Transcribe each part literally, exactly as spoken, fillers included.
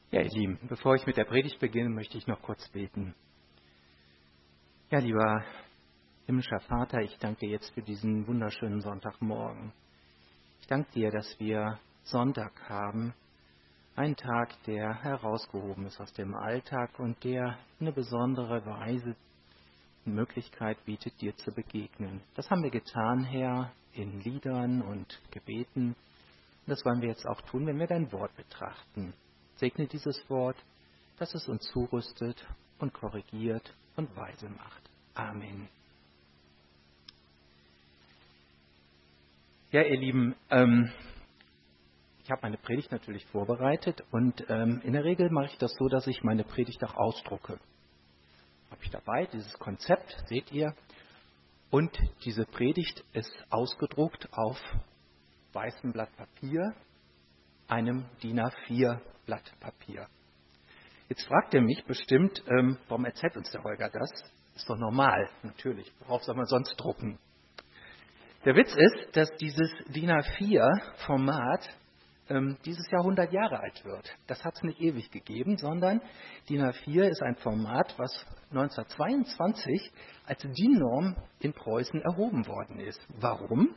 Ja, ihr Lieben, bevor ich mit der Predigt beginne, möchte ich noch kurz beten. Ja, lieber himmlischer Vater, ich danke dir jetzt für diesen wunderschönen Sonntagmorgen. Ich danke dir, dass wir Sonntag haben, einen Tag, der herausgehoben ist aus dem Alltag und der eine besondere Weise und Möglichkeit bietet, dir zu begegnen. Das haben wir getan, Herr, in Liedern und Gebeten. Und das wollen wir jetzt auch tun, wenn wir dein Wort betrachten. Segne dieses Wort, dass es uns zurüstet und korrigiert und weise macht. Amen. Ja, ihr Lieben, ähm, ich habe meine Predigt natürlich vorbereitet und ähm, in der Regel mache ich das so, dass ich meine Predigt auch ausdrucke. Habe ich dabei, dieses Konzept, seht ihr, und diese Predigt ist ausgedruckt auf weißem Blatt Papier, einem D I N A vier Blatt Papier. Jetzt fragt ihr mich bestimmt, ähm, warum erzählt uns der Holger das? Ist doch normal, natürlich. Worauf soll man sonst drucken? Der Witz ist, dass dieses D I N A vier Format ähm, dieses Jahr hundert Jahre alt wird. Das hat es nicht ewig gegeben, sondern D I N A vier ist ein Format, was neunzehnhundertzweiundzwanzig als D I N-Norm in Preußen erhoben worden ist. Warum?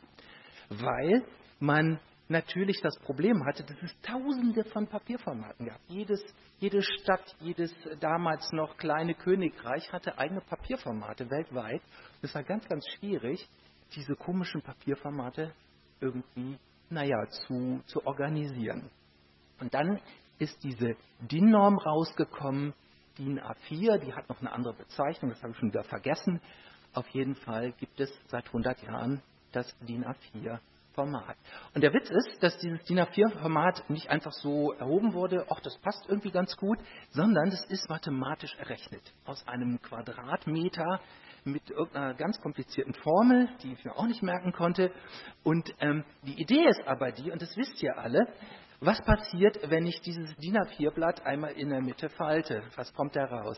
Weil man natürlich das Problem hatte, dass es tausende von Papierformaten gab. Jedes, jede Stadt, jedes damals noch kleine Königreich hatte eigene Papierformate weltweit. Es war ganz, ganz schwierig, diese komischen Papierformate irgendwie, naja, zu, zu organisieren. Und dann ist diese D I N-Norm rausgekommen, D I N A vier, die hat noch eine andere Bezeichnung, das habe ich schon wieder vergessen. Auf jeden Fall gibt es seit hundert Jahren das D I N A vier Format. Und der Witz ist, dass dieses D I N A vier Format nicht einfach so erhoben wurde, ach, das passt irgendwie ganz gut, sondern das ist mathematisch errechnet. Aus einem Quadratmeter mit irgendeiner ganz komplizierten Formel, die ich mir auch nicht merken konnte. Und ähm, die Idee ist aber die, und das wisst ihr alle, was passiert, wenn ich dieses D I N A vier Blatt einmal in der Mitte falte? Was kommt da raus?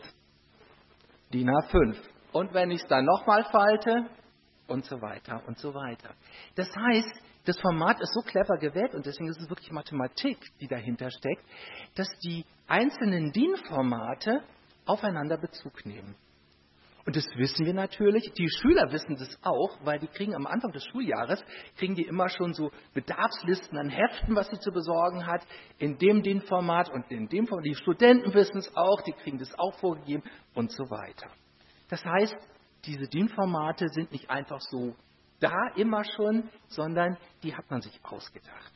D I N A fünf. Und wenn ich es dann nochmal falte? Und so weiter und so weiter. Das heißt, das Format ist so clever gewählt und deswegen ist es wirklich Mathematik, die dahinter steckt, dass die einzelnen D I N-Formate aufeinander Bezug nehmen. Und das wissen wir natürlich, die Schüler wissen das auch, weil die kriegen am Anfang des Schuljahres, kriegen die immer schon so Bedarfslisten an Heften, was sie zu besorgen hat, in dem D I N-Format und in dem Format. Die Studenten wissen es auch, die kriegen das auch vorgegeben und so weiter. Das heißt, diese D I N-Formate sind nicht einfach so da immer schon, sondern die hat man sich ausgedacht.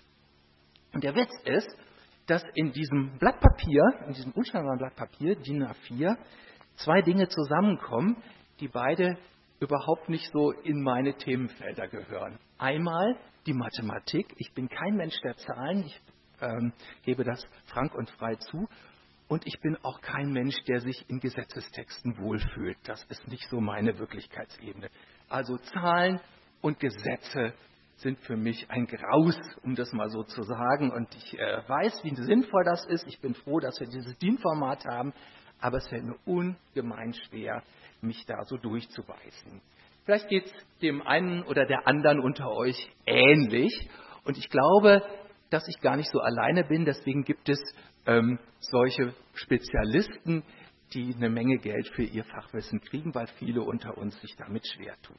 Und der Witz ist, dass in diesem Blatt Papier, in diesem unscheinbaren Blatt Papier, D I N A vier, zwei Dinge zusammenkommen, die beide überhaupt nicht so in meine Themenfelder gehören. Einmal die Mathematik. Ich bin kein Mensch der Zahlen, ich ähm, gebe das frank und frei zu. Und ich bin auch kein Mensch, der sich in Gesetzestexten wohlfühlt. Das ist nicht so meine Wirklichkeitsebene. Also Zahlen und Gesetze sind für mich ein Graus, um das mal so zu sagen. Und ich äh, weiß, wie sinnvoll das ist. Ich bin froh, dass wir dieses D I N-Format haben. Aber es fällt mir ungemein schwer, mich da so durchzubeißen. Vielleicht geht es dem einen oder der anderen unter euch ähnlich. Und ich glaube, dass ich gar nicht so alleine bin. Deswegen gibt es ähm, solche Spezialisten, die eine Menge Geld für ihr Fachwissen kriegen, weil viele unter uns sich damit schwer tun.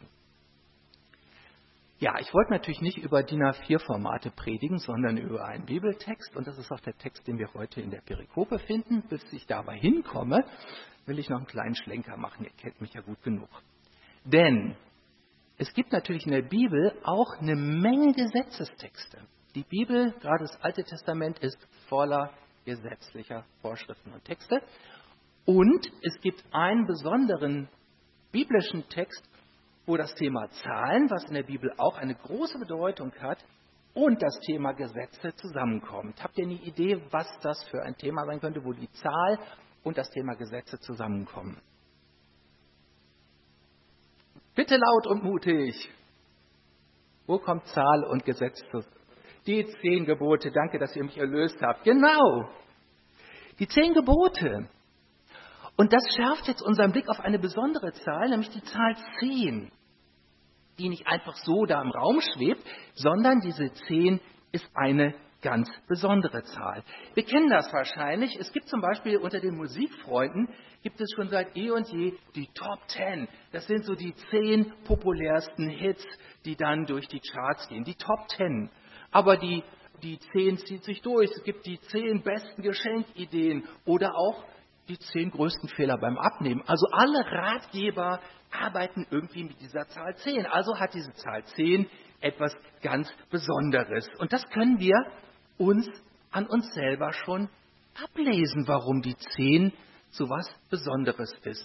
Ja, ich wollte natürlich nicht über D I N A vier Formate predigen, sondern über einen Bibeltext. Und das ist auch der Text, den wir heute in der Perikope finden. Bis ich dabei hinkomme, will ich noch einen kleinen Schlenker machen. Ihr kennt mich ja gut genug. Denn es gibt natürlich in der Bibel auch eine Menge Gesetzestexte. Die Bibel, gerade das Alte Testament, ist voller gesetzlicher Vorschriften und Texte. Und es gibt einen besonderen biblischen Text, wo das Thema Zahlen, was in der Bibel auch eine große Bedeutung hat, und das Thema Gesetze zusammenkommt. Habt ihr eine Idee, was das für ein Thema sein könnte, wo die Zahl und das Thema Gesetze zusammenkommen? Bitte laut und mutig. Wo kommt Zahl und Gesetz zusammen? Die zehn Gebote, danke, dass ihr mich erlöst habt. Genau, die zehn Gebote. Und das schärft jetzt unseren Blick auf eine besondere Zahl, nämlich die Zahl zehn, die nicht einfach so da im Raum schwebt, sondern diese zehn ist eine ganz besondere Zahl. Wir kennen das wahrscheinlich. Es gibt zum Beispiel unter den Musikfreunden, gibt es schon seit eh und je die Top Ten. Das sind so die zehn populärsten Hits, die dann durch die Charts gehen. Die Top Ten. Aber die, die zehn zieht sich durch. Es gibt die zehn besten Geschenkideen oder auch die zehn größten Fehler beim Abnehmen. Also alle Ratgeber arbeiten irgendwie mit dieser Zahl zehn. Also hat diese Zahl zehn etwas ganz Besonderes. Und das können wir uns an uns selber schon ablesen, warum die zehn so was Besonderes ist.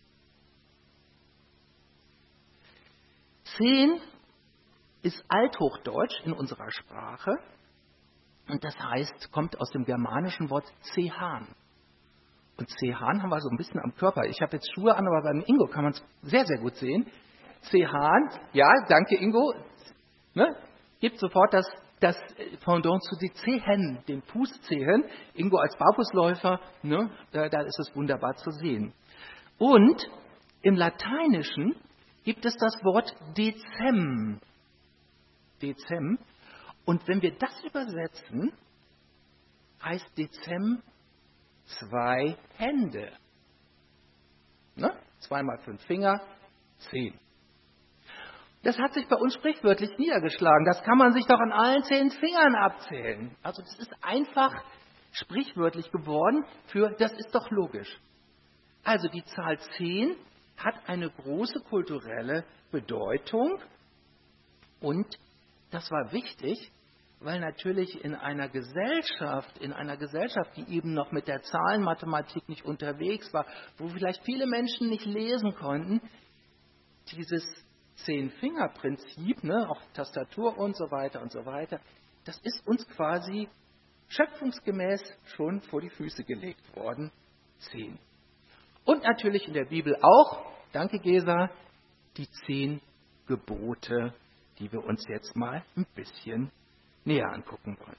zehn ist Althochdeutsch in unserer Sprache und das heißt, kommt aus dem germanischen Wort zehan. Und zehan haben wir so ein bisschen am Körper. Ich habe jetzt Schuhe an, aber beim Ingo kann man es sehr, sehr gut sehen. Zehan, ja, danke Ingo, ne, gibt sofort das, das Pendant zu den Zehen, den Fußzehen. Ingo als Barfußläufer, ne, da, da ist es wunderbar zu sehen. Und im Lateinischen gibt es das Wort Dezem. Dezem. Und wenn wir das übersetzen, heißt Dezem zwei Hände. Ne? Zweimal fünf Finger, zehn. Das hat sich bei uns sprichwörtlich niedergeschlagen. Das kann man sich doch an allen zehn Fingern abzählen. Also das ist einfach sprichwörtlich geworden für, das ist doch logisch. Also die Zahl zehn hat eine große kulturelle Bedeutung und das war wichtig, weil natürlich in einer Gesellschaft, in einer Gesellschaft, die eben noch mit der Zahlenmathematik nicht unterwegs war, wo vielleicht viele Menschen nicht lesen konnten, dieses Zehn-Finger-Prinzip, ne, auch Tastatur und so weiter und so weiter, das ist uns quasi schöpfungsgemäß schon vor die Füße gelegt worden. Zehn. Und natürlich in der Bibel auch, danke Gesa, die zehn Gebote, die wir uns jetzt mal ein bisschen näher angucken wollen.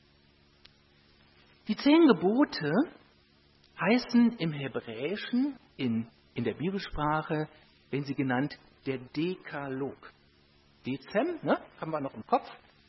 Die zehn Gebote heißen im Hebräischen, in, in der Bibelsprache, werden sie genannt der Dekalog. Dezem, ne, haben wir noch im Kopf.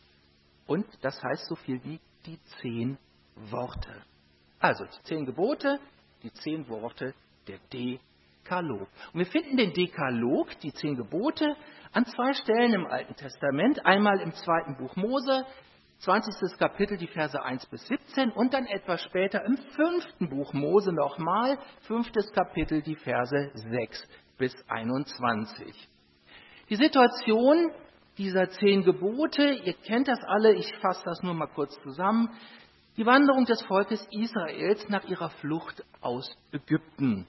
Und das heißt so viel wie die zehn Worte. Also die zehn Gebote, die zehn Worte, der Dekalog. Und wir finden den Dekalog, die zehn Gebote, an zwei Stellen im Alten Testament. Einmal im zweiten Buch Mose, zwanzigstes Kapitel, die Verse eins bis siebzehn und dann etwas später im fünften Buch Mose nochmal, fünftes Kapitel, die Verse sechs bis einundzwanzig. Die Situation dieser zehn Gebote, ihr kennt das alle, ich fasse das nur mal kurz zusammen. Die Wanderung des Volkes Israels nach ihrer Flucht aus Ägypten.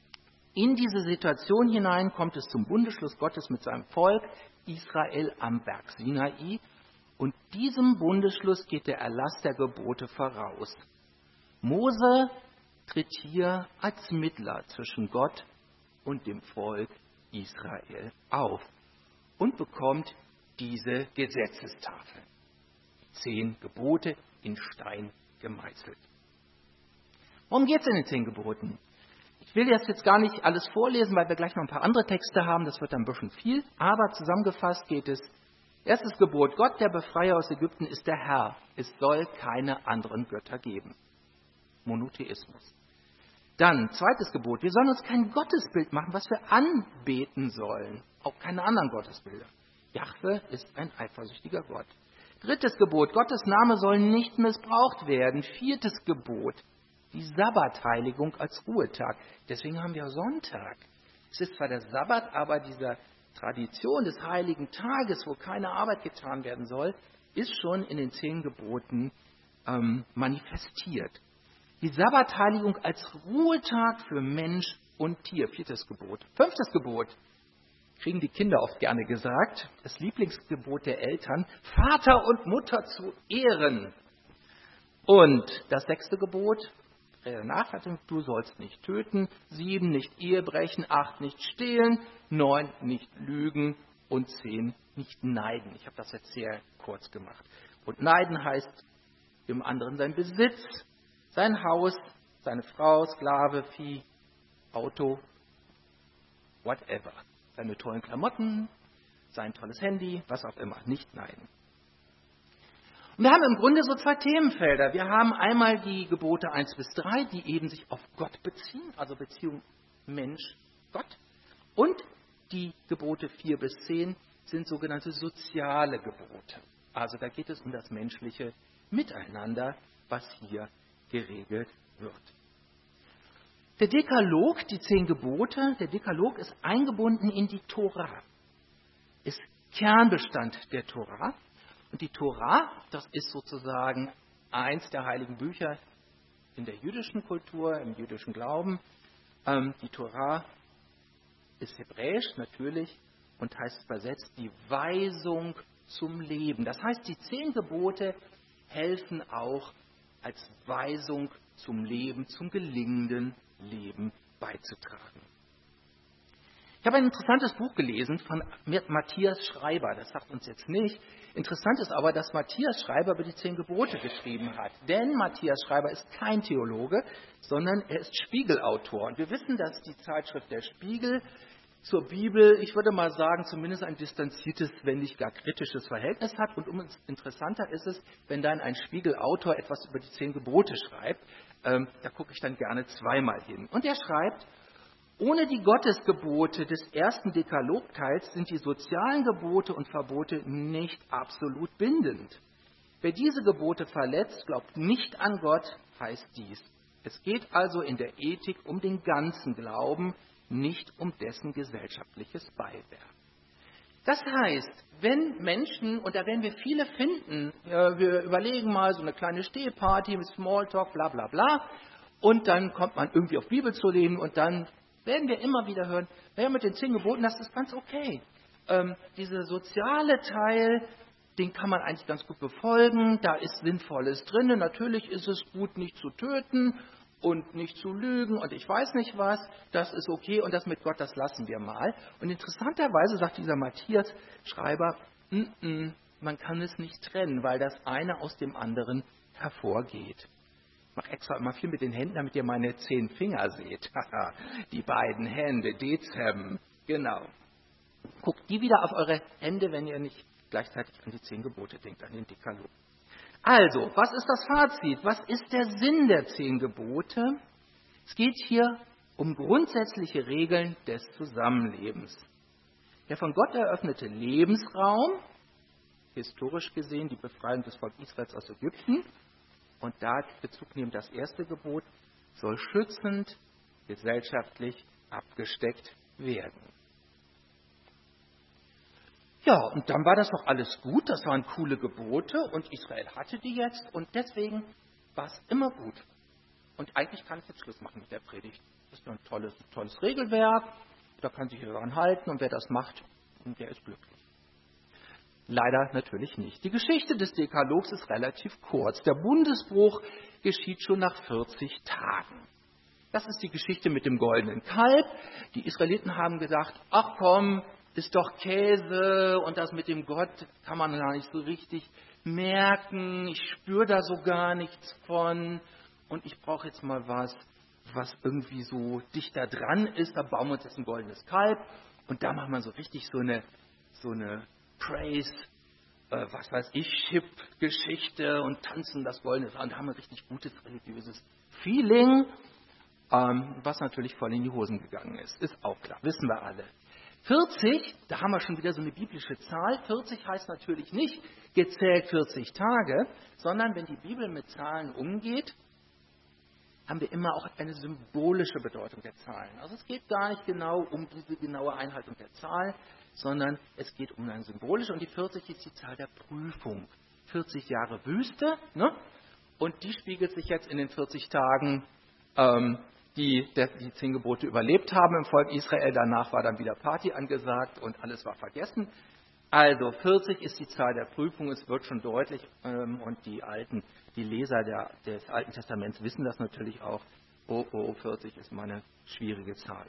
In diese Situation hinein kommt es zum Bundesschluss Gottes mit seinem Volk Israel am Berg Sinai. Und diesem Bundesschluss geht der Erlass der Gebote voraus. Mose tritt hier als Mittler zwischen Gott und dem Volk Israel auf und bekommt diese Gesetzestafel. Zehn Gebote in Stein gemeißelt. Worum geht es in den zehn Geboten? Ich will jetzt, jetzt gar nicht alles vorlesen, weil wir gleich noch ein paar andere Texte haben. Das wird dann ein bisschen viel. Aber zusammengefasst geht es: Erstes Gebot: Gott, der Befreier aus Ägypten, ist der Herr. Es soll keine anderen Götter geben. Monotheismus. Dann, zweites Gebot: Wir sollen uns kein Gottesbild machen, was wir anbeten sollen. Auch keine anderen Gottesbilder. Jahwe ist ein eifersüchtiger Gott. Drittes Gebot: Gottes Name soll nicht missbraucht werden. Viertes Gebot: Die Sabbatheiligung als Ruhetag. Deswegen haben wir Sonntag. Es ist zwar der Sabbat, aber dieser Tradition des heiligen Tages, wo keine Arbeit getan werden soll, ist schon in den zehn Geboten ähm, manifestiert. Die Sabbatheiligung als Ruhetag für Mensch und Tier. Viertes Gebot. Fünftes Gebot. Kriegen die Kinder oft gerne gesagt. Das Lieblingsgebot der Eltern. Vater und Mutter zu ehren. Und das sechste Gebot. Nachhaltung, du sollst nicht töten, sieben, nicht Ehe brechen, acht, nicht stehlen, neun, nicht lügen und zehn, nicht neiden. Ich habe das jetzt sehr kurz gemacht. Und neiden heißt dem anderen sein Besitz, sein Haus, seine Frau, Sklave, Vieh, Auto, whatever. Seine tollen Klamotten, sein tolles Handy, was auch immer, nicht neiden. Und wir haben im Grunde so zwei Themenfelder. Wir haben einmal die Gebote eins bis drei, die eben sich auf Gott beziehen, also Beziehung Mensch-Gott. Und die Gebote vier bis zehn sind sogenannte soziale Gebote. Also da geht es um das menschliche Miteinander, was hier geregelt wird. Der Dekalog, die zehn Gebote, der Dekalog ist eingebunden in die Tora, ist Kernbestand der Tora. Und die Tora, das ist sozusagen eins der heiligen Bücher in der jüdischen Kultur, im jüdischen Glauben. Ähm, die Tora ist hebräisch natürlich und heißt übersetzt die Weisung zum Leben. Das heißt, die zehn Gebote helfen auch als Weisung zum Leben, zum gelingenden Leben beizutragen. Ich habe ein interessantes Buch gelesen von Matthias Schreiber. Das sagt uns jetzt nicht. Interessant ist aber, dass Matthias Schreiber über die zehn Gebote geschrieben hat. Denn Matthias Schreiber ist kein Theologe, sondern er ist Spiegelautor. Und wir wissen, dass die Zeitschrift Der Spiegel zur Bibel, ich würde mal sagen, zumindest ein distanziertes, wenn nicht gar kritisches Verhältnis hat. Und umso interessanter ist es, wenn dann ein Spiegelautor etwas über die zehn Gebote schreibt. Ähm, da gucke ich dann gerne zweimal hin. Und er schreibt: Ohne die Gottesgebote des ersten Dekalogteils sind die sozialen Gebote und Verbote nicht absolut bindend. Wer diese Gebote verletzt, glaubt nicht an Gott, heißt dies. Es geht also in der Ethik um den ganzen Glauben, nicht um dessen gesellschaftliches Beiwerk. Das heißt, wenn Menschen, und da werden wir viele finden, ja, wir überlegen mal so eine kleine Stehparty mit Smalltalk, bla bla bla, und dann kommt man irgendwie auf Bibel zu lesen und dann werden wir immer wieder hören, naja, mit den zehn Geboten, das ist ganz okay. Ähm, dieser soziale Teil, den kann man eigentlich ganz gut befolgen, da ist Sinnvolles drin. Natürlich ist es gut, nicht zu töten und nicht zu lügen und ich weiß nicht was, das ist okay und das mit Gott, das lassen wir mal. Und interessanterweise sagt dieser Matthias Schreiber, n -n, man kann es nicht trennen, weil das eine aus dem anderen hervorgeht. Ich mache extra immer viel mit den Händen, damit ihr meine zehn Finger seht. Die beiden Hände, Dezem, genau. Guckt die wieder auf eure Hände, wenn ihr nicht gleichzeitig an die zehn Gebote denkt, an den Dekalog. Also, was ist das Fazit? Was ist der Sinn der zehn Gebote? Es geht hier um grundsätzliche Regeln des Zusammenlebens. Der von Gott eröffnete Lebensraum, historisch gesehen die Befreiung des Volkes Israels aus Ägypten, und da Bezug nehmen das erste Gebot, soll schützend, gesellschaftlich abgesteckt werden. Ja, und dann war das doch alles gut, das waren coole Gebote und Israel hatte die jetzt und deswegen war es immer gut. Und eigentlich kann ich jetzt Schluss machen mit der Predigt. Das ist ein tolles, tolles Regelwerk, da kann sich daran halten und wer das macht, der ist glücklich. Leider natürlich nicht. Die Geschichte des Dekalogs ist relativ kurz. Der Bundesbruch geschieht schon nach vierzig Tagen. Das ist die Geschichte mit dem goldenen Kalb. Die Israeliten haben gesagt, ach komm, ist doch Käse und das mit dem Gott kann man gar nicht so richtig merken. Ich spüre da so gar nichts von und ich brauche jetzt mal was, was irgendwie so dichter dran ist. Da bauen wir uns jetzt ein goldenes Kalb und da machen wir so richtig so eine, so eine Praise, äh, was weiß ich, Chip-Geschichte und tanzen das goldene Kalb und haben ein richtig gutes religiöses Feeling, ähm, was natürlich voll in die Hosen gegangen ist. Ist auch klar, wissen wir alle. vierzig, da haben wir schon wieder so eine biblische Zahl. vierzig heißt natürlich nicht gezählt vierzig Tage, sondern wenn die Bibel mit Zahlen umgeht, haben wir immer auch eine symbolische Bedeutung der Zahlen. Also es geht gar nicht genau um diese genaue Einhaltung der Zahl, sondern es geht um eine symbolische. Und die vierzig ist die Zahl der Prüfung. vierzig Jahre Wüste, ne? Und die spiegelt sich jetzt in den vierzig Tagen, ähm, die die zehn Gebote überlebt haben im Volk Israel. Danach war dann wieder Party angesagt und alles war vergessen. Also vierzig ist die Zahl der Prüfung, es wird schon deutlich ähm, und die alten, die Leser der, des Alten Testaments wissen das natürlich auch. Oh, oh, vierzig ist mal eine schwierige Zahl.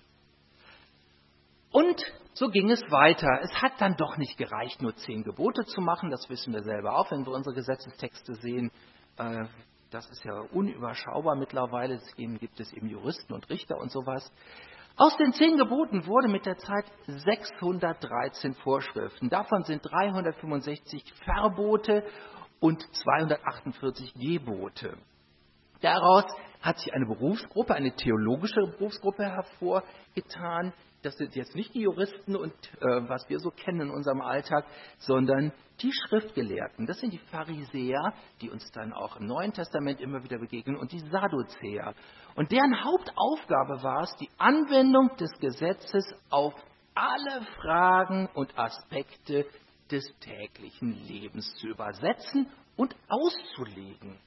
Und so ging es weiter. Es hat dann doch nicht gereicht, nur zehn Gebote zu machen. Das wissen wir selber auch, wenn wir unsere Gesetzestexte sehen. Äh, Das ist ja unüberschaubar mittlerweile. Deswegen gibt es eben Juristen und Richter und sowas. Aus den zehn Geboten wurde mit der Zeit sechshundertdreizehn Vorschriften. Davon sind dreihundertfünfundsechzig Verbote und zweihundertachtundvierzig Gebote. Daraus hat sich eine Berufsgruppe, eine theologische Berufsgruppe hervorgetan. Das sind jetzt nicht die Juristen und äh, was wir so kennen in unserem Alltag, sondern die Schriftgelehrten. Das sind die Pharisäer, die uns dann auch im Neuen Testament immer wieder begegnen, und die Sadduzäer. Und deren Hauptaufgabe war es, die Anwendung des Gesetzes auf alle Fragen und Aspekte des täglichen Lebens zu übersetzen und auszulegen.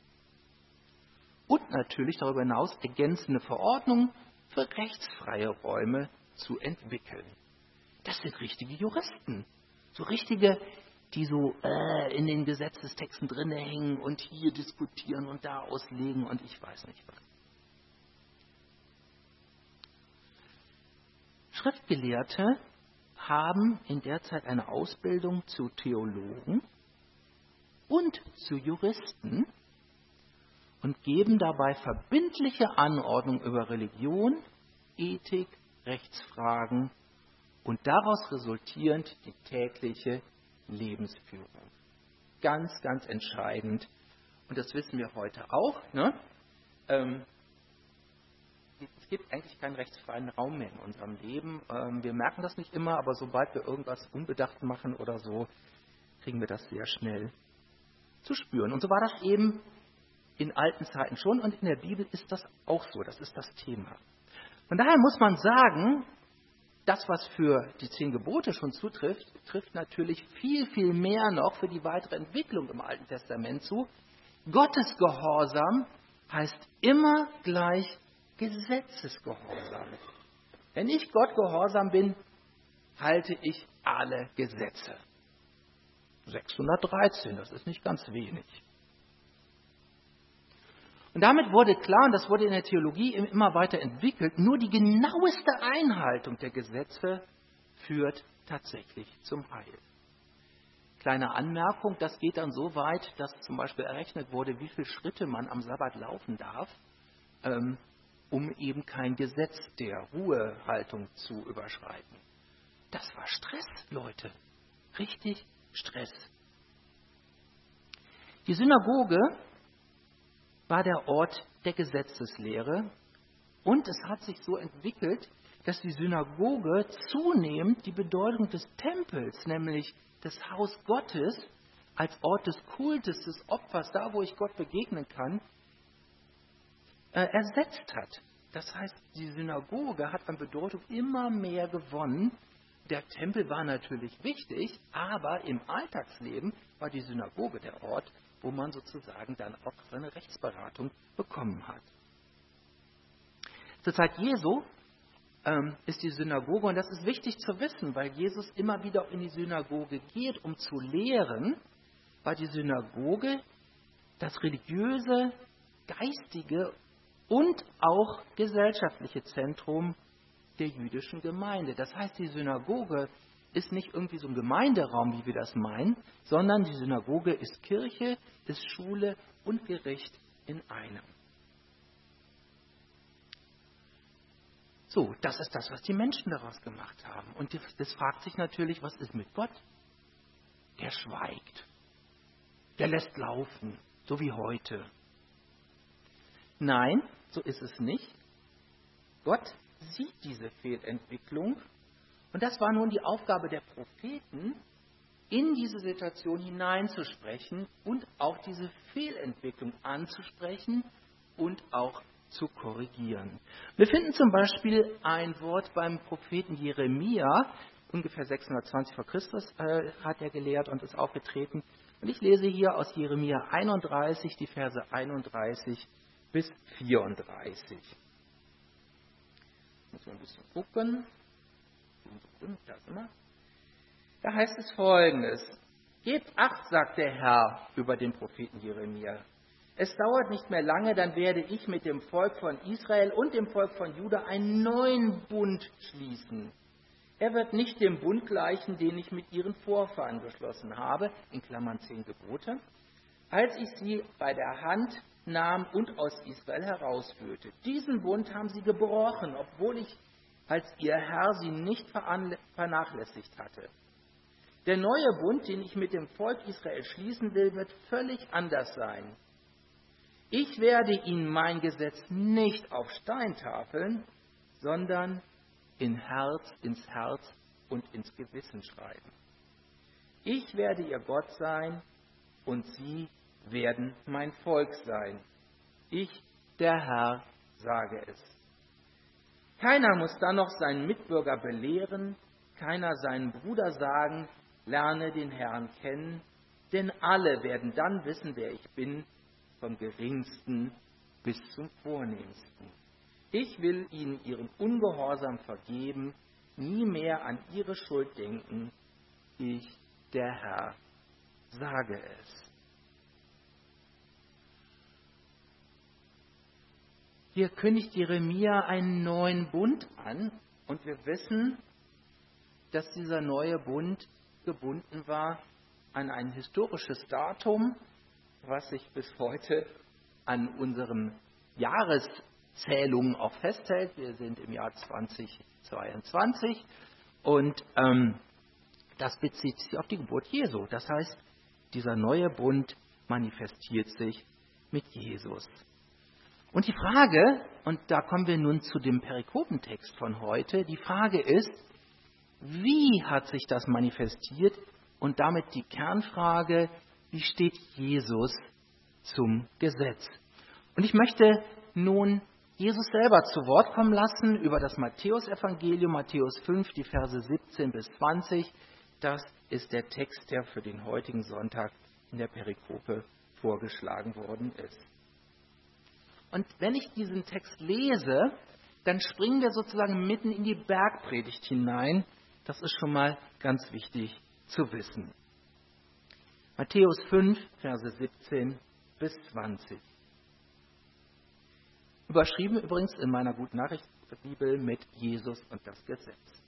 Und natürlich darüber hinaus ergänzende Verordnungen für rechtsfreie Räume zu entwickeln. Das sind richtige Juristen. So richtige, die so äh, in den Gesetzestexten drin hängen und hier diskutieren und da auslegen und ich weiß nicht was. Schriftgelehrte haben in der Zeit eine Ausbildung zu Theologen und zu Juristen und geben dabei verbindliche Anordnungen über Religion, Ethik, Rechtsfragen und daraus resultierend die tägliche Lebensführung. Ganz, ganz entscheidend. Und das wissen wir heute auch. Ne? Ähm, es gibt eigentlich keinen rechtsfreien Raum mehr in unserem Leben. Ähm, wir merken das nicht immer, aber sobald wir irgendwas unbedacht machen oder so, kriegen wir das sehr schnell zu spüren. Und so war das eben in alten Zeiten schon und in der Bibel ist das auch so. Das ist das Thema. Von daher muss man sagen, das, was für die zehn Gebote schon zutrifft, trifft natürlich viel, viel mehr noch für die weitere Entwicklung im Alten Testament zu. Gottes Gehorsam heißt immer gleich Gesetzesgehorsam. Wenn ich Gott gehorsam bin, halte ich alle Gesetze. sechshundertdreizehn, das ist nicht ganz wenig. Und damit wurde klar, und das wurde in der Theologie immer weiter entwickelt, nur die genaueste Einhaltung der Gesetze führt tatsächlich zum Heil. Kleine Anmerkung, das geht dann so weit, dass zum Beispiel errechnet wurde, wie viele Schritte man am Sabbat laufen darf, ähm, um eben kein Gesetz der Ruhehaltung zu überschreiten. Das war Stress, Leute. Richtig Stress. Die Synagoge war der Ort der Gesetzeslehre und es hat sich so entwickelt, dass die Synagoge zunehmend die Bedeutung des Tempels, nämlich des Haus Gottes, als Ort des Kultes, des Opfers, da wo ich Gott begegnen kann, äh, ersetzt hat. Das heißt, die Synagoge hat an Bedeutung immer mehr gewonnen. Der Tempel war natürlich wichtig, aber im Alltagsleben war die Synagoge der Ort, wo man sozusagen dann auch seine Rechtsberatung bekommen hat. Zur Zeit Jesu ähm, ist die Synagoge, und das ist wichtig zu wissen, weil Jesus immer wieder in die Synagoge geht, um zu lehren, war die Synagoge das religiöse, geistige und auch gesellschaftliche Zentrum der jüdischen Gemeinde. Das heißt, die Synagoge ist nicht irgendwie so ein Gemeinderaum, wie wir das meinen, sondern die Synagoge ist Kirche, ist Schule und Gericht in einem. So, das ist das, was die Menschen daraus gemacht haben. Und das fragt sich natürlich, was ist mit Gott? Der schweigt. Der lässt laufen, so wie heute. Nein, so ist es nicht. Gott sieht diese Fehlentwicklung. Und das war nun die Aufgabe der Propheten, in diese Situation hineinzusprechen und auch diese Fehlentwicklung anzusprechen und auch zu korrigieren. Wir finden zum Beispiel ein Wort beim Propheten Jeremia, ungefähr sechshundertzwanzig vor Christus äh, hat er gelehrt und ist aufgetreten. Und ich lese hier aus Jeremia einunddreißig, die Verse einunddreißig bis vierunddreißig. Muss man ein bisschen gucken. Da heißt es Folgendes: Gebt Acht, sagt der Herr über den Propheten Jeremia. Es dauert nicht mehr lange, dann werde ich mit dem Volk von Israel und dem Volk von Juda einen neuen Bund schließen. Er wird nicht dem Bund gleichen, den ich mit ihren Vorfahren geschlossen habe, in Klammern zehn Gebote, als ich sie bei der Hand nahm und aus Israel herausführte. Diesen Bund haben sie gebrochen, obwohl ich als ihr Herr sie nicht vernachlässigt hatte. Der neue Bund, den ich mit dem Volk Israel schließen will, wird völlig anders sein. Ich werde ihnen mein Gesetz nicht auf Steintafeln, sondern in Herz, ins Herz und ins Gewissen schreiben. Ich werde ihr Gott sein und sie werden mein Volk sein. Ich, der Herr, sage es. Keiner muss dann noch seinen Mitbürger belehren, keiner seinen Bruder sagen, lerne den Herrn kennen, denn alle werden dann wissen, wer ich bin, vom Geringsten bis zum Vornehmsten. Ich will ihnen ihren Ungehorsam vergeben, nie mehr an ihre Schuld denken. Ich, der Herr, sage es. Hier kündigt Jeremia einen neuen Bund an und wir wissen, dass dieser neue Bund gebunden war an ein historisches Datum, was sich bis heute an unseren Jahreszählungen auch festhält. Wir sind im Jahr zweitausendzweiundzwanzig und ähm, das bezieht sich auf die Geburt Jesu. Das heißt, dieser neue Bund manifestiert sich mit Jesus. Und die Frage, und da kommen wir nun zu dem Perikopentext von heute, die Frage ist, wie hat sich das manifestiert? Und damit die Kernfrage, wie steht Jesus zum Gesetz? Und ich möchte nun Jesus selber zu Wort kommen lassen über das Matthäusevangelium, Matthäus fünf, die Verse siebzehn bis zwanzig. Das ist der Text, der für den heutigen Sonntag in der Perikope vorgeschlagen worden ist. Und wenn ich diesen Text lese, dann springen wir sozusagen mitten in die Bergpredigt hinein. Das ist schon mal ganz wichtig zu wissen. Matthäus fünf, Verse siebzehn bis zwanzig. Überschrieben übrigens in meiner Gute-Nachricht-Bibel mit Jesus und das Gesetz.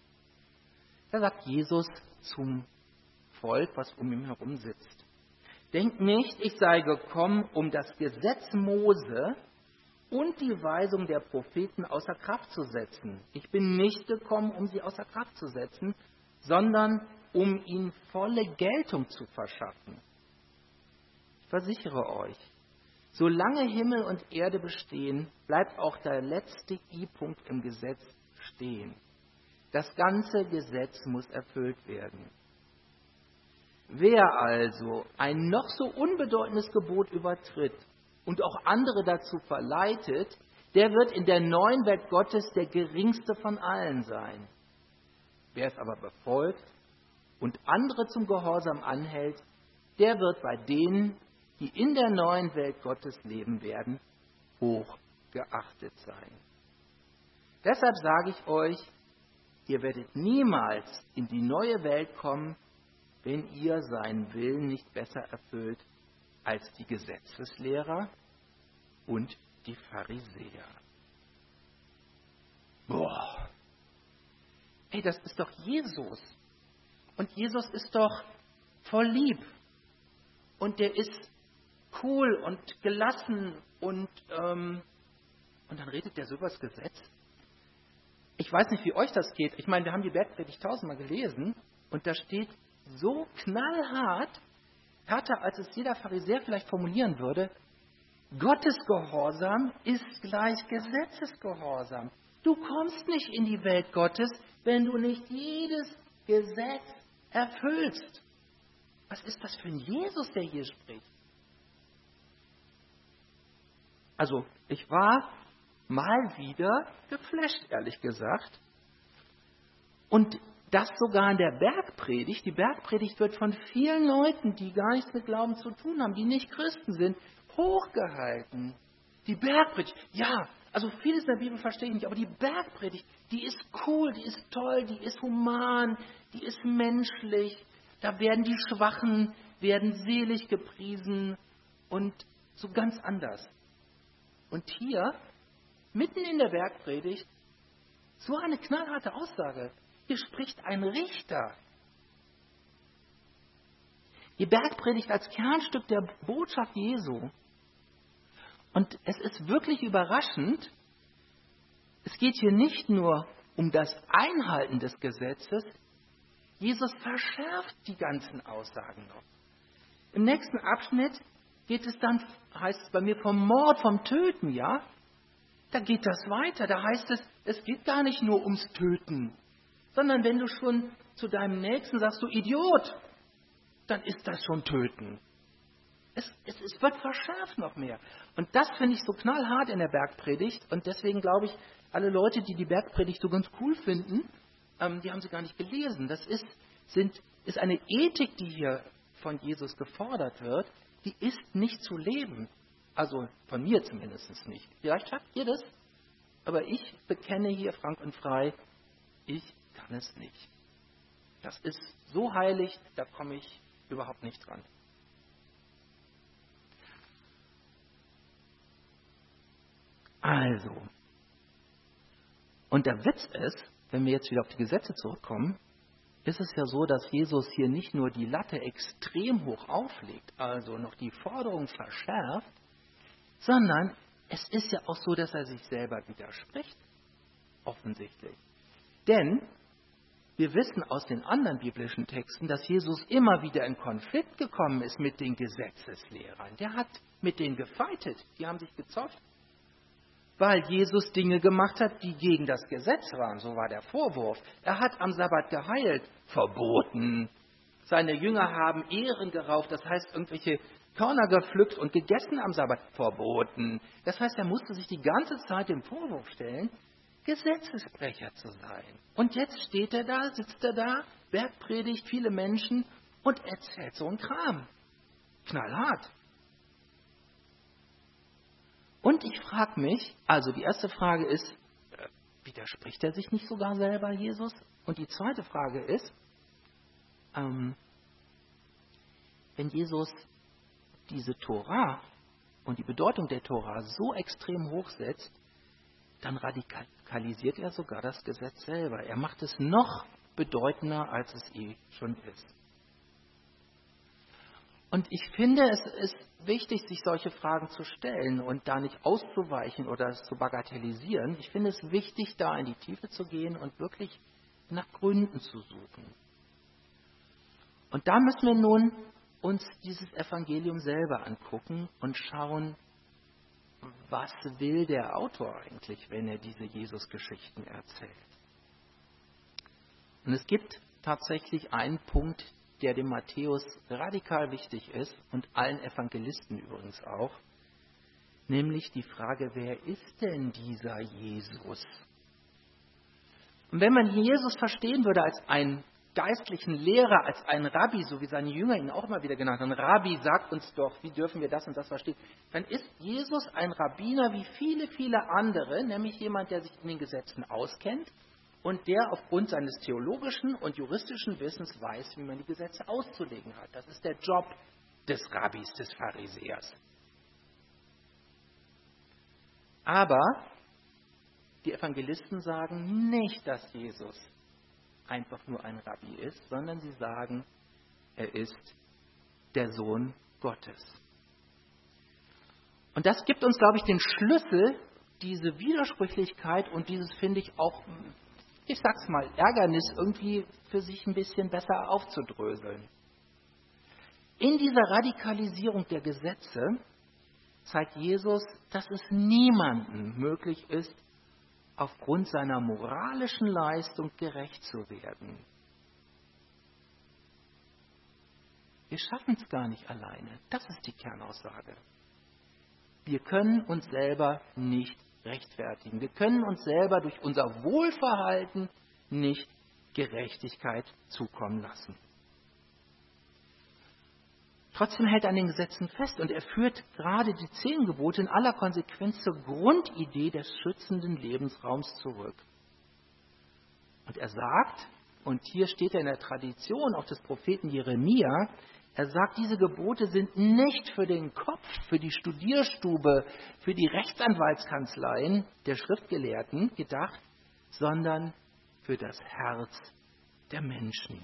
Da sagt Jesus zum Volk, was um ihn herum sitzt: Denkt nicht, ich sei gekommen, um das Gesetz Mose und die Weisung der Propheten außer Kraft zu setzen. Ich bin nicht gekommen, um sie außer Kraft zu setzen, sondern um ihnen volle Geltung zu verschaffen. Ich versichere euch, solange Himmel und Erde bestehen, bleibt auch der letzte I-Punkt im Gesetz stehen. Das ganze Gesetz muss erfüllt werden. Wer also ein noch so unbedeutendes Gebot übertritt und auch andere dazu verleitet, der wird in der neuen Welt Gottes der geringste von allen sein. Wer es aber befolgt und andere zum Gehorsam anhält, der wird bei denen, die in der neuen Welt Gottes leben werden, hoch geachtet sein. Deshalb sage ich euch, ihr werdet niemals in die neue Welt kommen, wenn ihr seinen Willen nicht besser erfüllt als die Gesetzeslehrer und die Pharisäer. Boah, ey, das ist doch Jesus. Und Jesus ist doch voll lieb. Und der ist cool und gelassen und, ähm, und dann redet der so über das Gesetz. Ich weiß nicht, wie euch das geht. Ich meine, wir haben die Bergpredigt tausendmal gelesen und da steht so knallhart, härter als es jeder Pharisäer vielleicht formulieren würde: Gottes Gehorsam ist gleich Gesetzesgehorsam. Du kommst nicht in die Welt Gottes, wenn du nicht jedes Gesetz erfüllst. Was ist das für ein Jesus, der hier spricht? Also, ich war mal wieder geflasht, ehrlich gesagt. Und das sogar in der Bergpredigt. Die Bergpredigt wird von vielen Leuten, die gar nichts mit Glauben zu tun haben, die nicht Christen sind, hochgehalten. Die Bergpredigt, ja, also vieles in der Bibel verstehe ich nicht, aber die Bergpredigt, die ist cool, die ist toll, die ist human, die ist menschlich. Da werden die Schwachen, werden selig gepriesen und so ganz anders. Und hier, mitten in der Bergpredigt, so eine knallharte Aussage. Hier spricht ein Richter. Die Bergpredigt als Kernstück der Botschaft Jesu. Und es ist wirklich überraschend, es geht hier nicht nur um das Einhalten des Gesetzes, Jesus verschärft die ganzen Aussagen noch. Im nächsten Abschnitt geht es dann, heißt es bei mir, vom Mord, vom Töten, ja? Da geht das weiter. Da heißt es, es geht gar nicht nur ums Töten, sondern wenn du schon zu deinem Nächsten sagst, du Idiot, dann ist das schon Töten. Es, es, es wird verschärft noch mehr. Und das finde ich so knallhart in der Bergpredigt. Und deswegen glaube ich, alle Leute, die die Bergpredigt so ganz cool finden, ähm, die haben sie gar nicht gelesen. Das ist, sind, ist eine Ethik, die hier von Jesus gefordert wird, die ist nicht zu leben. Also von mir zumindest nicht. Vielleicht habt ihr das, aber ich bekenne hier frank und frei, ich kann es nicht. Das ist so heilig, da komme ich überhaupt nicht dran. Also, und der Witz ist, wenn wir jetzt wieder auf die Gesetze zurückkommen, ist es ja so, dass Jesus hier nicht nur die Latte extrem hoch auflegt, also noch die Forderung verschärft, sondern es ist ja auch so, dass er sich selber widerspricht, offensichtlich. Denn wir wissen aus den anderen biblischen Texten, dass Jesus immer wieder in Konflikt gekommen ist mit den Gesetzeslehrern. Der hat mit denen gefeitet, die haben sich gezofft, weil Jesus Dinge gemacht hat, die gegen das Gesetz waren. So war der Vorwurf. Er hat am Sabbat geheilt, verboten. Seine Jünger haben Ähren gerauft, das heißt irgendwelche Körner gepflückt und gegessen am Sabbat, verboten. Das heißt, er musste sich die ganze Zeit dem Vorwurf stellen, Gesetzesbrecher zu sein. Und jetzt steht er da, sitzt er da, Bergpredigt, viele Menschen und erzählt so einen Kram. Knallhart. Und ich frage mich, also die erste Frage ist, äh, widerspricht er sich nicht sogar selber, Jesus? Und die zweite Frage ist, ähm, wenn Jesus diese Tora und die Bedeutung der Tora so extrem hochsetzt, dann radikalisiert er sogar das Gesetz selber. Er macht es noch bedeutender, als es eh schon ist. Und ich finde, es ist wichtig, sich solche Fragen zu stellen und da nicht auszuweichen oder es zu bagatellisieren. Ich finde es wichtig, da in die Tiefe zu gehen und wirklich nach Gründen zu suchen. Und da müssen wir nun uns dieses Evangelium selber angucken und schauen, was will der Autor eigentlich, wenn er diese Jesus-Geschichten erzählt. Und es gibt tatsächlich einen Punkt, der dem Matthäus radikal wichtig ist und allen Evangelisten übrigens auch, nämlich die Frage, wer ist denn dieser Jesus? Und wenn man Jesus verstehen würde als einen geistlichen Lehrer, als einen Rabbi, so wie seine Jünger ihn auch immer wieder genannt haben, Rabbi, sagt uns doch, wie dürfen wir das und das verstehen, dann ist Jesus ein Rabbiner wie viele, viele andere, nämlich jemand, der sich in den Gesetzen auskennt, und der aufgrund seines theologischen und juristischen Wissens weiß, wie man die Gesetze auszulegen hat. Das ist der Job des Rabbis, des Pharisäers. Aber die Evangelisten sagen nicht, dass Jesus einfach nur ein Rabbi ist, sondern sie sagen, er ist der Sohn Gottes. Und das gibt uns, glaube ich, den Schlüssel, diese Widersprüchlichkeit und dieses, finde ich, auch, ich sag's mal, Ärgernis irgendwie für sich ein bisschen besser aufzudröseln. In dieser Radikalisierung der Gesetze zeigt Jesus, dass es niemandem möglich ist, aufgrund seiner moralischen Leistung gerecht zu werden. Wir schaffen es gar nicht alleine. Das ist die Kernaussage. Wir können uns selber nicht rechtfertigen. Wir können uns selber durch unser Wohlverhalten nicht Gerechtigkeit zukommen lassen. Trotzdem hält er an den Gesetzen fest und er führt gerade die zehn Gebote in aller Konsequenz zur Grundidee des schützenden Lebensraums zurück. Und er sagt, und hier steht er in der Tradition auch des Propheten Jeremia, er sagt, diese Gebote sind nicht für den Kopf, für die Studierstube, für die Rechtsanwaltskanzleien der Schriftgelehrten gedacht, sondern für das Herz der Menschen.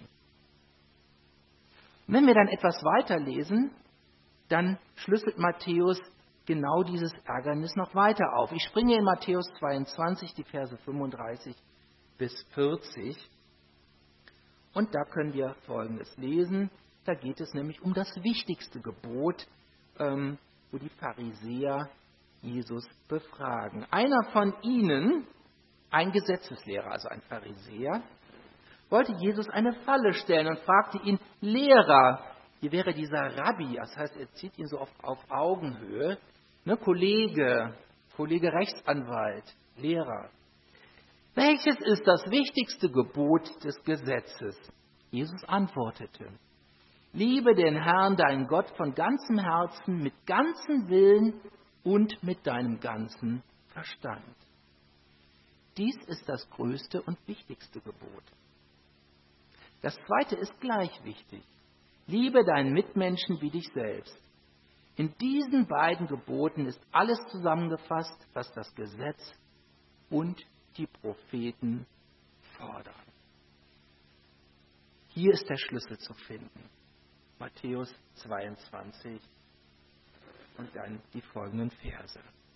Und wenn wir dann etwas weiterlesen, dann schlüsselt Matthäus genau dieses Ärgernis noch weiter auf. Ich springe in Matthäus zweiundzwanzig, die Verse fünfunddreißig bis vierzig. Und da können wir Folgendes lesen. Da geht es nämlich um das wichtigste Gebot, ähm, wo die Pharisäer Jesus befragen. Einer von ihnen, ein Gesetzeslehrer, also ein Pharisäer, wollte Jesus eine Falle stellen und fragte ihn: Lehrer, hier wäre dieser Rabbi, das heißt, er zieht ihn so auf, auf Augenhöhe, ne, Kollege, Kollege Rechtsanwalt, Lehrer. Welches ist das wichtigste Gebot des Gesetzes? Jesus antwortete: Liebe den Herrn, deinen Gott, von ganzem Herzen, mit ganzem Willen und mit deinem ganzen Verstand. Dies ist das größte und wichtigste Gebot. Das zweite ist gleich wichtig. Liebe deinen Mitmenschen wie dich selbst. In diesen beiden Geboten ist alles zusammengefasst, was das Gesetz und die Propheten fordern. Hier ist der Schlüssel zu finden. Matthäus zweiundzwanzig und dann die folgenden Verse.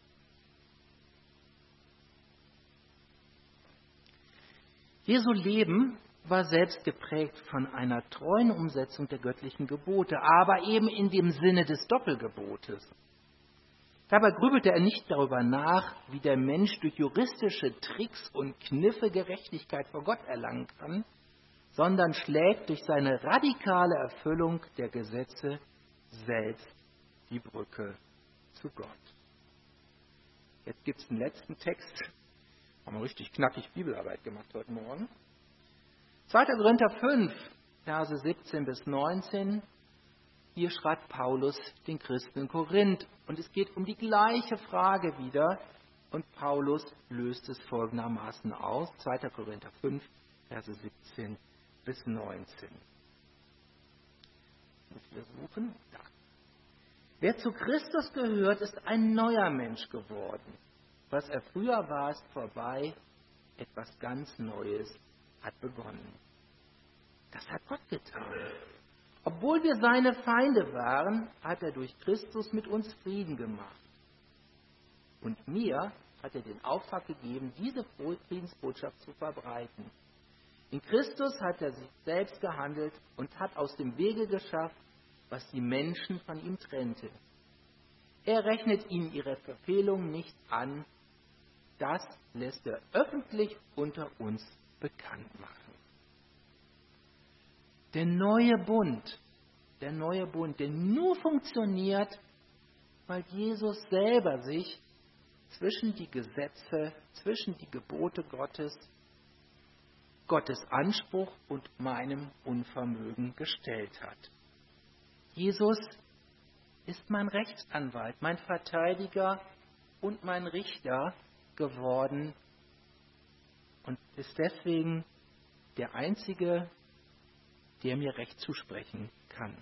Jesu Leben war selbst geprägt von einer treuen Umsetzung der göttlichen Gebote, aber eben in dem Sinne des Doppelgebotes. Dabei grübelte er nicht darüber nach, wie der Mensch durch juristische Tricks und Kniffe Gerechtigkeit vor Gott erlangen kann, sondern schlägt durch seine radikale Erfüllung der Gesetze selbst die Brücke zu Gott. Jetzt gibt es einen letzten Text. Haben wir richtig knackig Bibelarbeit gemacht heute Morgen. zweiter Korinther fünf, Verse siebzehn bis neunzehn. Hier schreibt Paulus den Christen in Korinth. Und es geht um die gleiche Frage wieder. Und Paulus löst es folgendermaßen aus. zweiter Korinther fünf, Verse siebzehn bis neunzehn. Muss ich wieder suchen? Da. Wer zu Christus gehört, ist ein neuer Mensch geworden. Was er früher war, ist vorbei. Etwas ganz Neues hat begonnen. Das hat Gott getan. Obwohl wir seine Feinde waren, hat er durch Christus mit uns Frieden gemacht. Und mir hat er den Auftrag gegeben, diese Friedensbotschaft zu verbreiten. In Christus hat er sich selbst gehandelt und hat aus dem Wege geschafft, was die Menschen von ihm trennte. Er rechnet ihnen ihre Verfehlung nicht an. Das lässt er öffentlich unter uns bekannt machen. Der neue Bund, der neue Bund, der nur funktioniert, weil Jesus selber sich zwischen die Gesetze, zwischen die Gebote Gottes, Gottes Anspruch und meinem Unvermögen gestellt hat. Jesus ist mein Rechtsanwalt, mein Verteidiger und mein Richter geworden und ist deswegen der Einzige, der mir Recht zusprechen kann.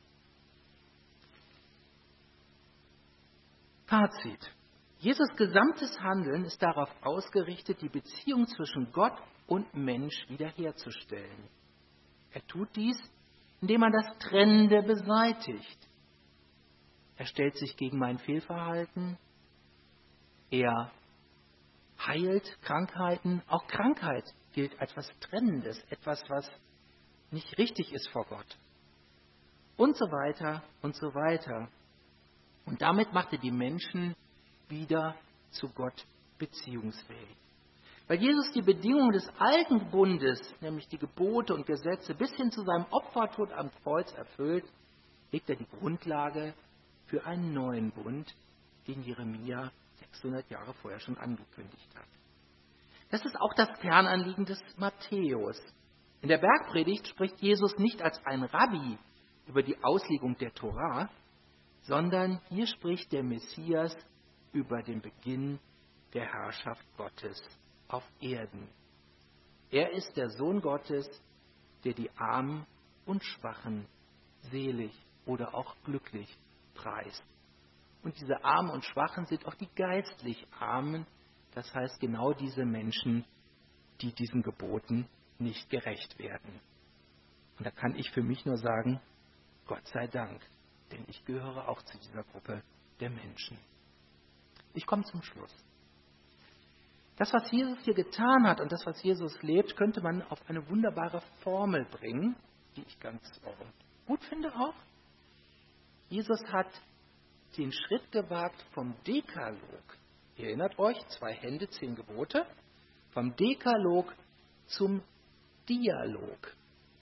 Fazit. Jesus gesamtes Handeln ist darauf ausgerichtet, die Beziehung zwischen Gott und Mensch wiederherzustellen. Er tut dies, indem er das Trennende beseitigt. Er stellt sich gegen mein Fehlverhalten. Er heilt Krankheiten. Auch Krankheit gilt als etwas Trennendes, etwas, was nicht richtig ist vor Gott. Und so weiter und so weiter. Und damit macht er die Menschen wieder zu Gott beziehungsfähig. Weil Jesus die Bedingungen des alten Bundes, nämlich die Gebote und Gesetze, bis hin zu seinem Opfertod am Kreuz erfüllt, legt er die Grundlage für einen neuen Bund, den Jeremia sechshundert Jahre vorher schon angekündigt hat. Das ist auch das Kernanliegen des Matthäus. In der Bergpredigt spricht Jesus nicht als ein Rabbi über die Auslegung der Tora, sondern hier spricht der Messias über den Beginn der Herrschaft Gottes auf Erden. Er ist der Sohn Gottes, der die Armen und Schwachen selig oder auch glücklich preist. Und diese Armen und Schwachen sind auch die geistlich Armen, das heißt genau diese Menschen, die diesen Geboten nicht gerecht werden. Und da kann ich für mich nur sagen, Gott sei Dank, denn ich gehöre auch zu dieser Gruppe der Menschen. Ich komme zum Schluss. Das, was Jesus hier getan hat und das, was Jesus lebt, könnte man auf eine wunderbare Formel bringen, die ich ganz gut finde auch. Jesus hat den Schritt gewagt vom Dekalog. Ihr erinnert euch, zwei Hände, zehn Gebote. Vom Dekalog zum Dialog.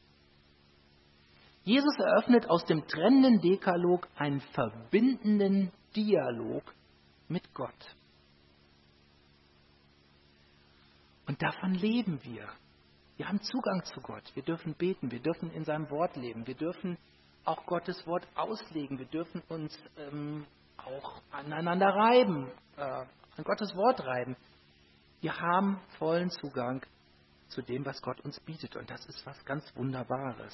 Jesus eröffnet aus dem trennenden Dekalog einen verbindenden Dialog mit Gott. Und davon leben wir. Wir haben Zugang zu Gott. Wir dürfen beten. Wir dürfen in seinem Wort leben. Wir dürfen auch Gottes Wort auslegen. Wir dürfen uns ähm, auch aneinander reiben, äh, an Gottes Wort reiben. Wir haben vollen Zugang zu dem, was Gott uns bietet. Und das ist was ganz Wunderbares.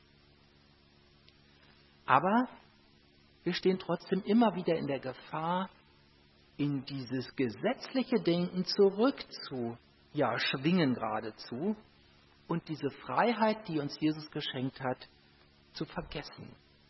Aber wir stehen trotzdem immer wieder in der Gefahr, in dieses gesetzliche Denken zurückzu, ja, schwingen geradezu und diese Freiheit, die uns Jesus geschenkt hat, zu vergessen.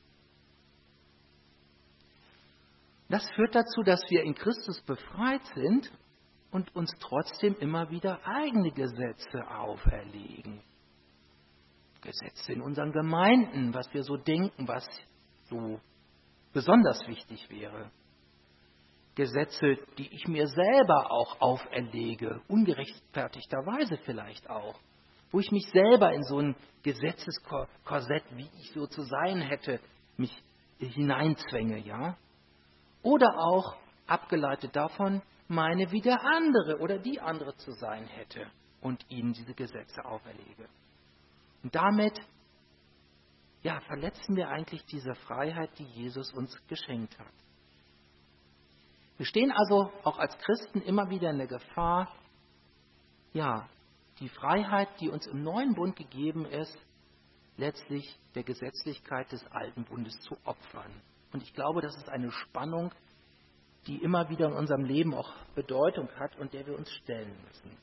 Das führt dazu, dass wir in Christus befreit sind und uns trotzdem immer wieder eigene Gesetze auferlegen. Gesetze in unseren Gemeinden, was wir so denken, was so besonders wichtig wäre. Gesetze, die ich mir selber auch auferlege, ungerechtfertigterweise vielleicht auch, wo ich mich selber in so ein Gesetzeskorsett, wie ich so zu sein hätte, mich hineinzwänge, ja? Oder auch, abgeleitet davon, meine wie der andere oder die andere zu sein hätte und ihnen diese Gesetze auferlege. Und damit, ja, verletzen wir eigentlich diese Freiheit, die Jesus uns geschenkt hat. Wir stehen also auch als Christen immer wieder in der Gefahr, ja, die Freiheit, die uns im neuen Bund gegeben ist, letztlich der Gesetzlichkeit des alten Bundes zu opfern. Und ich glaube, das ist eine Spannung, die immer wieder in unserem Leben auch Bedeutung hat und der wir uns stellen müssen.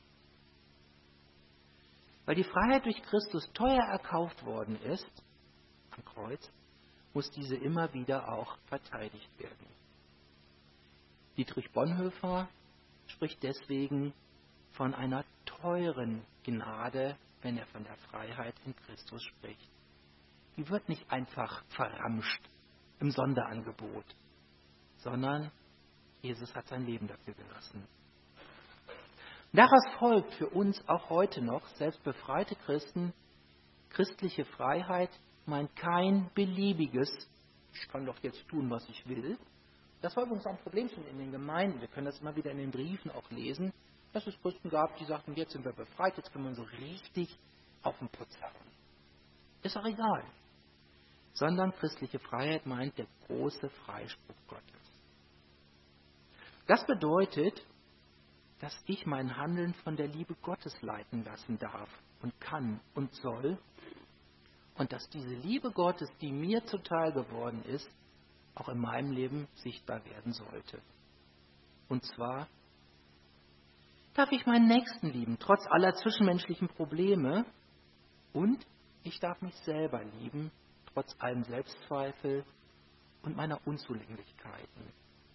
Weil die Freiheit durch Christus teuer erkauft worden ist, am Kreuz, muss diese immer wieder auch verteidigt werden. Dietrich Bonhoeffer spricht deswegen von einer teuren Gnade, wenn er von der Freiheit in Christus spricht. Die wird nicht einfach verramscht im Sonderangebot, sondern Jesus hat sein Leben dafür gelassen. Daraus folgt für uns auch heute noch, selbst befreite Christen, christliche Freiheit meint kein beliebiges, ich kann doch jetzt tun, was ich will. Das war übrigens ein Problem schon in den Gemeinden. Wir können das immer wieder in den Briefen auch lesen, dass es Christen gab, die sagten, jetzt sind wir befreit, jetzt können wir so richtig auf den Putz hauen. Ist auch egal. Sondern christliche Freiheit meint der große Freispruch Gottes. Das bedeutet, dass ich mein Handeln von der Liebe Gottes leiten lassen darf und kann und soll. Und dass diese Liebe Gottes, die mir zuteil geworden ist, auch in meinem Leben sichtbar werden sollte. Und zwar darf ich meinen Nächsten lieben, trotz aller zwischenmenschlichen Probleme. Und ich darf mich selber lieben, trotz allem Selbstzweifel und meiner Unzulänglichkeiten.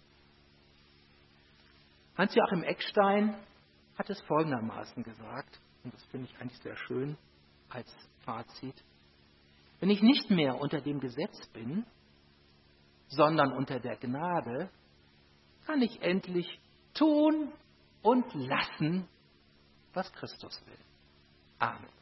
Hans-Joachim Eckstein hat es folgendermaßen gesagt, und das finde ich eigentlich sehr schön als Fazit. Wenn ich nicht mehr unter dem Gesetz bin, sondern unter der Gnade, kann ich endlich tun und lassen, was Christus will. Amen.